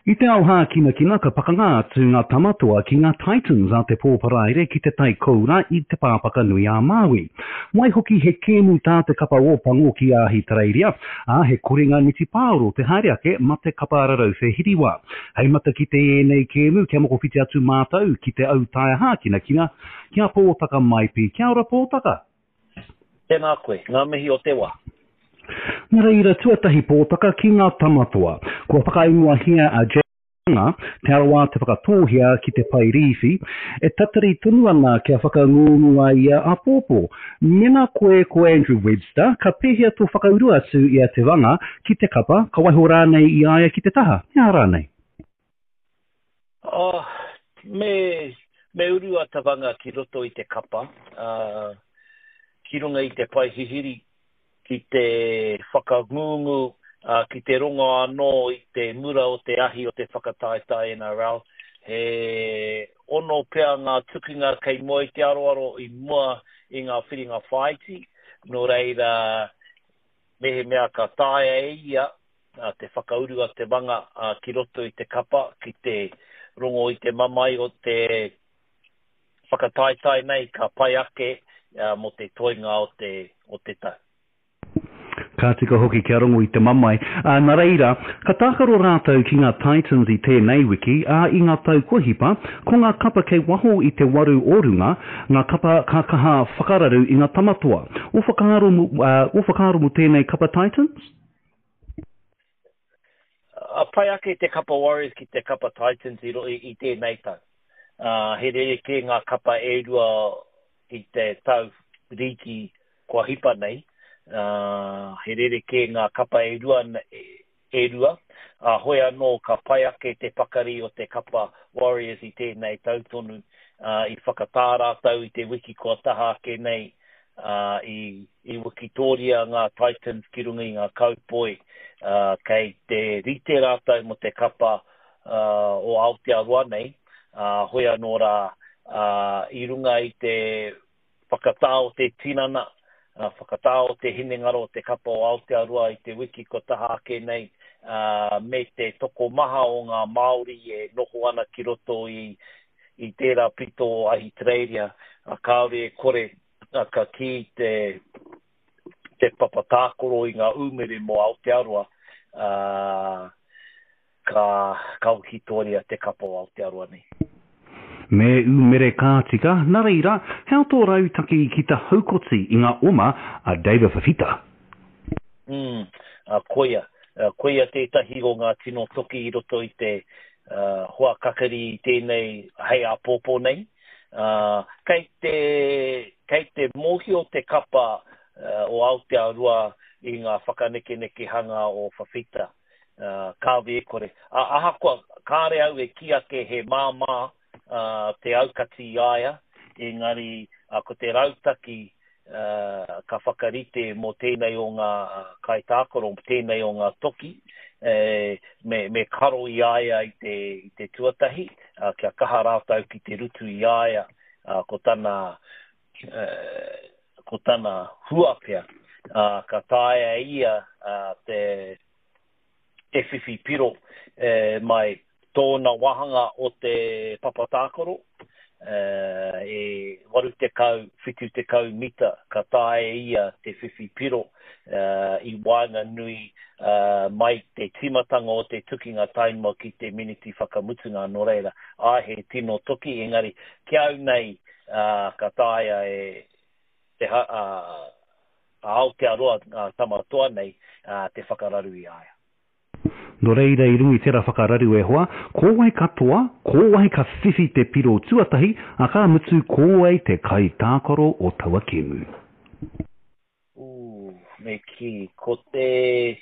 I te au hā kina ka pakanga atu ngā tamatua ki ngā Titans a te pōparaire ki te tai koura I te pāpaka nui a Māui. Wai hoki he kēmu tā te kapa o pango ki a Hitreiria, a he kuringa niti pāro te haereake ma te kapa ararau whe hiriwa. Hei mata ki te enei kēmu, kia moko whiti atu mātau ki te au tae hā kina, kia pōtaka mai pi. Kia ora pōtaka? Tēnā koe, ngā mihi o te wā. Nā reira tuatahi pōtaka ki ngā tamatua. Kua whakaingoa hia a Janga, te arawā te whakatōhia ki te pai riwhi, e tatari tunu ana kia whakangunua ia a pōpō. Nena koe ko Andrew Webster, ka pēhea tō whakaurua atu ia te wanga ki te kapa, ka waiho rānei I aia ki te taha. Ia rānei? Me urua te wanga ki roto I te kapa, ki runga I te pai hihiri, ki te whakangungu, ki te rongo anō I te mura o te ahi o te whakataetai NRL. He ono pea ngā tukinga kei moe te aroaro I mua I ngā whiringa whaiti. Nō reira, mehe mea ka tae ia, te whakaurua te wanga ki roto I te kapa, ki te rongo I te mamai o te whakataetai nei, ka pai ake mo te toinga o te tau. Ka tika hoki kia rongo I te mamai. Nā reira, ka tākaro rātou ki ngā Titans I tēnei wiki, I ngā tau kohipa, ko ngā kapa kei waho I te waru orunga, ngā kapa ka kaha whakararu I ngā tamatua. O whakaro mu tēnei kapa Titans? Pai ake te kapa Warriors ki te kapa Titans I tēnei tau. He rere ke ngā kapa erua I te tau riki kua hipa nei. He rere ke ngā kapa erua, hoi anō ka pai ake te pakari o te kapa Warriors I tēnei tautonu, I whakatāra tau I te wiki kua taha ake nei, I wikitoria ngā Titans ki runga I ngā kaupoi, kei te rite rātau mo te kapa o Aotearoa nei, hoi anō rā I runga I te whakatā o te tinana, whakatā o te hinengaro o te kapa o Aotearoa I te wiki ko taha ake nei, me te toko maha o ngā Māori e noho ana ki roto I tērā pito o Ahitereiria, kāore e kore ka ki te papatākoro I ngā umere mo Aotearoa, ka ukitoria te kapa o Aotearoa nei. Me umere kātika, nā reira, heo tō rautaki ki ta haukoti I ngā oma a David Fafita. Koia tētahi o ngā tino toki I roto I te hoa kakari I tēnei hei a pōpō nei. Kei te mohi o te kapa o Aotearoa I ngā whakaneke hanga o Fafita. Kāwe e kore. Ahakoa, kāre au e ki ake he māmā, te aukati I aia, engari ko te rautaki ka whakarite mo tēnei o ngā kaitākoro, tēnei o ngā toki, me karo I aia I te tuatahi, kia kaha rātau ki te rutu I aia, ko tana huapea, ka taea ia te whiwhi piro mai tōna wahanga o te papatākoro, waru te kau, whitu te kau mita, ka tae ia te whiwhi piro, I wainga nui mai te timatanga o te tukinga tainma ki te miniti whakamutunga no reira. He tino toki, engari, kia au nei ka taea te Aotearoa tamatoa nei, te whakararu I aia. No reira I rungi tērā whakararu e hoa, kōwai katoa, kōwai ka whiwhi te piro tuatahi, a ka mutu kōwai te kai tākoro o taua kemu. Me ki, ko te...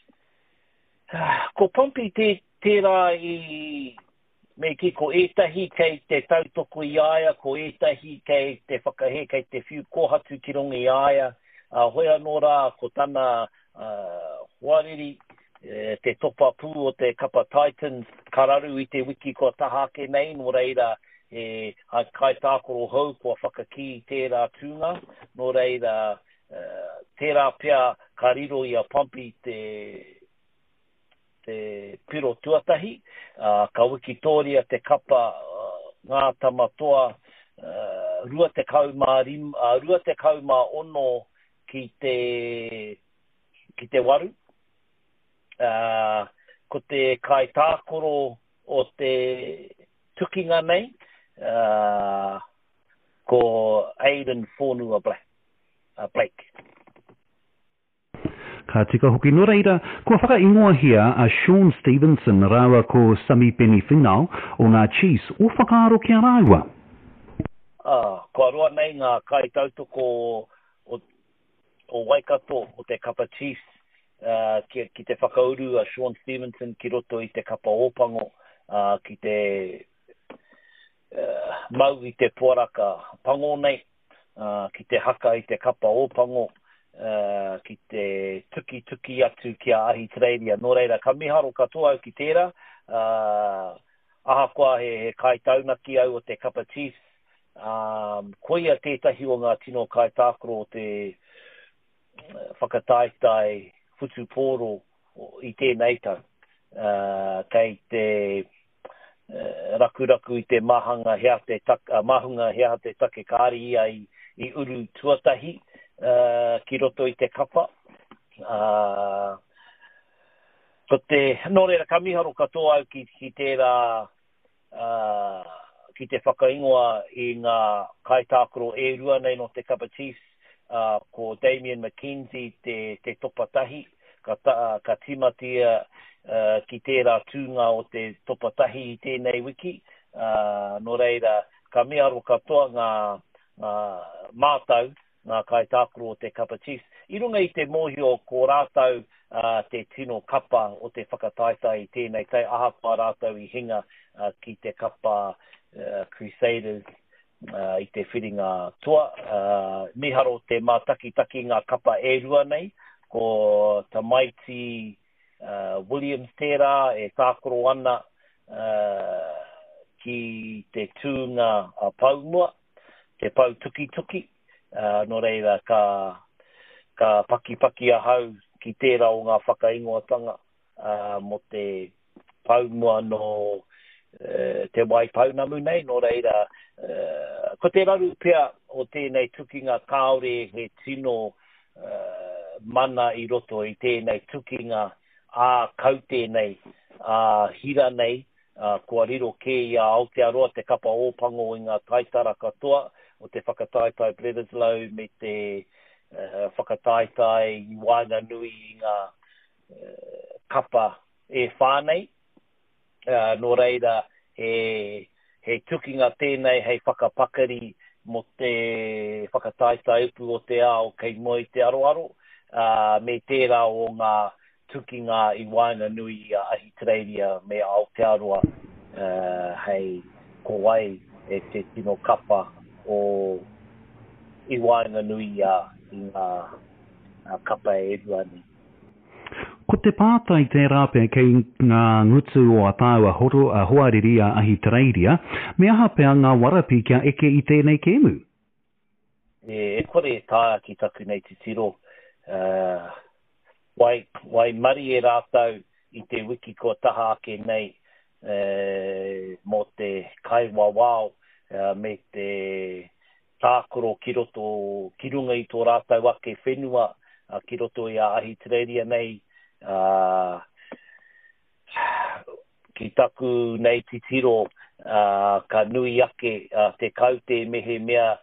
Ko pampi tērā me ki ko etahi kei te tautoko I aia, ko etahi kei te whakahe, kei te whiu kohatu ki runga I aia, hoi anō rā, ko tana huariri, te topa pū o te kapa Titans, kararu I te wiki ko taha ake nei, no reira kai tākoro hau kua whakaki tērā tūnga, no reira tērā pia ka riro I a pampi te piro tuatahi, ka wikitoria te kapa ngā tamatoa rua te kauma ono ki te waru. Ko te kai tākoro o te tukinga nei, ko Aidan Whonua Blake. Ka tika hoki no reira, kua whakaingoa hia a Sean Stevenson rawa ko Sami Penny Whinau o ngā Chiefs o whakaaro kia rāua. Kua roa nei ngā kai tautoko o Waikato o te kapa Chiefs ki te whakauru a Sean Stevenson ki roto i te kapa ōpango ki te mau i te puaraka pango nei ki te haka i te kapa ōpango ki te tuki atu ki a Ahitereiria. Nō reira, ka miharo katoa au ki tērā. Ahakoa he kai taunaki au o te kapa Chiefs. Koia tētahi o ngā tino kai tākoro o te whakataetai futu pōro i tēnei tau. Kei te rakuraku i te mahunga hea te take kāri ia i uru tuatahi. Ki roto i te kapa. Ko te nōreira ka miharo katoa au ki tērā ki te whakaingoa i ngā kaitākoro e rua nei no te kapa Chiefs ko Damien McKenzie te topatahi ka timatia ki tērā tūnga o te topatahi i tēnei wiki. Nōreira ka miharo katoa ngā mātau ngā kaitākoro o te kapa Chiefs. I runga i te mōhio ko rātau te tino kapa o te whakataetai i tēnei tai ahapa rātau i hinga ki te kapa Crusaders i te whiringa toa. Miharo te mātaki ngā kapa e rua nei, ko Tamaiti Williams tērā e tākoro ana ki te tūnga paumua, te pau tuki. Nō reira ka paki ahau ki tērā o ngā whakaingoatanga mo te paumua no te waipaunamu nei. Nō reira, ko te raru pia o tēnei tukinga kāore he tino mana i roto i tēnei tukinga kau tēnei hira nei, kua riro kē ia Aotearoa te kapa ōpango i ngā taitara katoa, o te whakataetai Bledisloe me te whakataetai i Wainganui i ngā kapa e whānei. Nō reira, he tukinga tēnei hei whakapakari mo te whakataetai upu o te ao kei moi te aroaro, me tērā o ngā tukinga i Wainganui i Ahitereiria me Aotearoa hei kowai e te tino kapa o i Wainganui i ngā kapa e ruani. Ko te pātai te rāpea kei ngā ngutu o Ataua Hoariri a Ahitereiria, me aha pea ngā warapi kia eke i tēnei kēmu? E kore tāia ki taku nei te tiro. Wai mari e rātau i te wiki ko taha ake nei mo te kaiwawao me te tākoro ki roto, ki runga i tō rātau ake whenua ki roto i a Ahitereiria nei. Ki taku nei te tiro ka nui ake te kaute mehe mea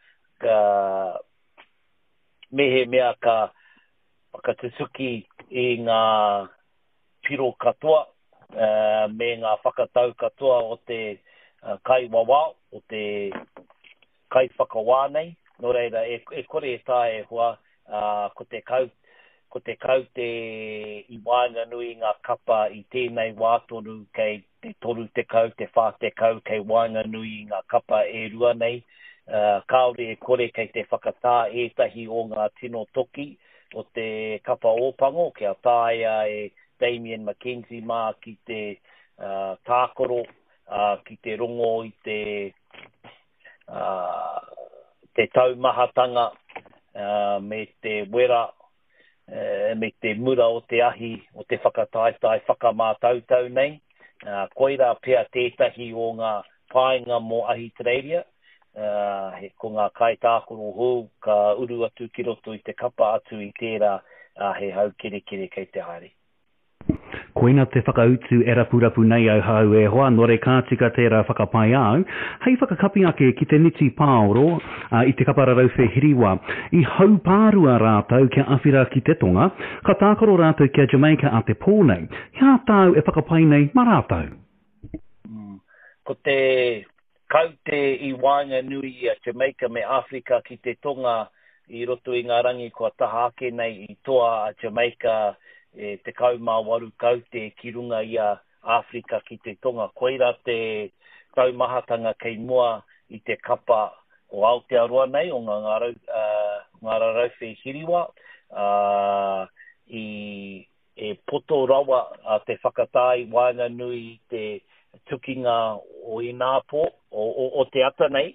ka whakatusuki i ngā piro katoa me ngā whakatau katoa o te kaiwawao, o te kai whakawānei. Nō reira, e kore e tāe hoa ko te kaute i Wainganui ngā kapa i tēnei wātonu kei te toru te kau, te whā te kau kei Wainganui ngā kapa e rua nei. Kāore e kore kei te whakatā ētahi o ngā tino toki o te kapa ōpango, kia tāia e Damien McKenzie mā ki te tākoro, ki te rongo i te taumahatanga me te wera me te mura o te ahi, o te whakataetai, whakamātautau nei. Koira pia tētahi o ngā pāinga mō Ahitereiria. Ko ngā kaitākoro hou, ka uru atu ki roto I te kapa atu I tērā, he hau kere kei te haere. Koina te whakautu e rapurapu nei au hau e hoa, nore kātika tērā whakapai au. Hei whakakapi ake ki te niti pāoro I te kapararau whihiriwa. I hau pārua rātau kia awhira ki te tonga, ka tākoro rātau kia Jamaica a te pōnei. Hea tāu e whakapai nei marātau? Ko te kaute I wānga nui a Jamaica me Afrika ki te tonga I roto I ngā rangi kua taha ake nei I toa a Jamaica te kaumāwaru kaute ki runga I a Afrika ki te tonga. Koira te taumahatanga kei mua I te kapa o Aotearoa nei o ngā rarau hiriwa. E poto rawa a te whakatai wānga nui te tukinga o Ināpo o te ata nei.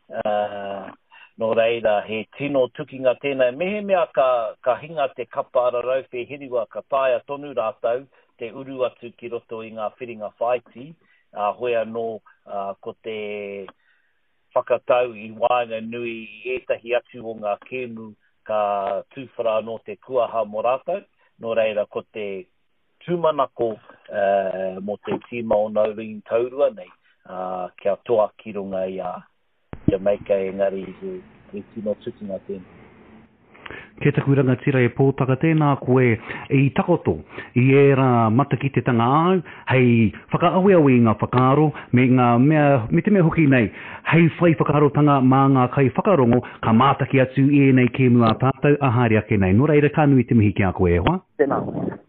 No reira, he tino tukinga tēnei. Mehe mea ka hinga te kapa rarau hiriwa ka taia tonu rātau te uru atu ki roto I ngā whiringa whaiti. Hoi anō ko te whakatau I wānga nui I etahi atu o ngā kēmu ka tūwhara no te kuaha mo rātau. No reira, ko te tūmanako mo te tīma o Naurin taurua nei, kia toa ki runga I a Jamaica engari he tino tukinga tēnei. Ke taku rangatira e pōtaka tēnā koe I takoto I era matakitanga au, hei whakaaweawe I ngā whakaaro, me te mea hoki nei, hei whai whakarotanga mā ngā kai whakarongo, ka mātaki atu I nei kēmu a tātou, ahari ake nei. No reira, ka nui te mihi ki a koe, hoa? Tēnā.